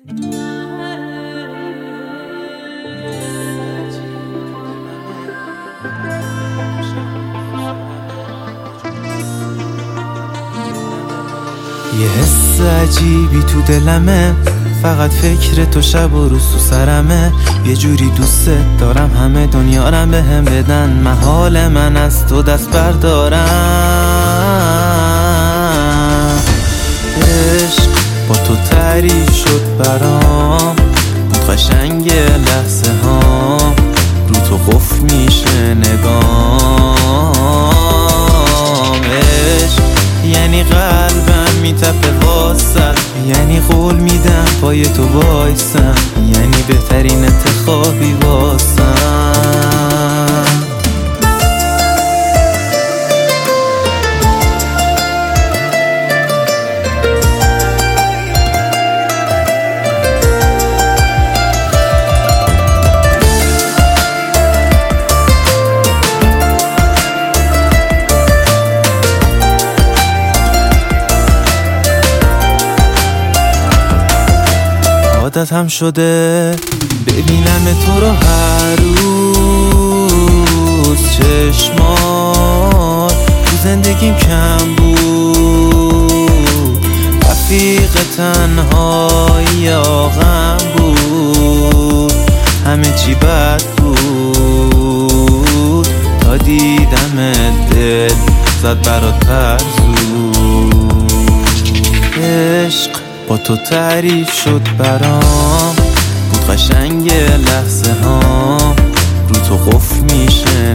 یه حس عجیبی تو دلمه، فقط فکر تو شب و روز تو سرمه. یه جوری دوست دارم همه دنیارم به هم بدن، محال من از تو دست بردارم. عشق با تو تعریف شد برام، بود قشنگ لحظه ها، رو تو قفل میشه نگام. عشق یعنی قلبم میتپه واسه، یعنی قول میدم پای تو وایسم، یعنی بهترین انتخابی واسم. عادت هم شده ببینم تو رو هر روز، چشمات تو زندگیم کم بود، رفیق تنهایی آغم بود، همه چی بد بود تا دیدم دل زد برات ترزود. عشق با تو تعریف شد برام، بود قشنگ لحظه ها، رو تو قفل میشه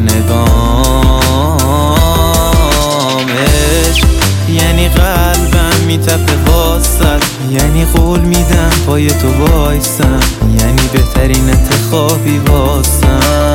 نگام. عشق یعنی قلبم میتپه واسد، یعنی قول میدم پای تو وایسم، یعنی بهترین انتخابی واسم.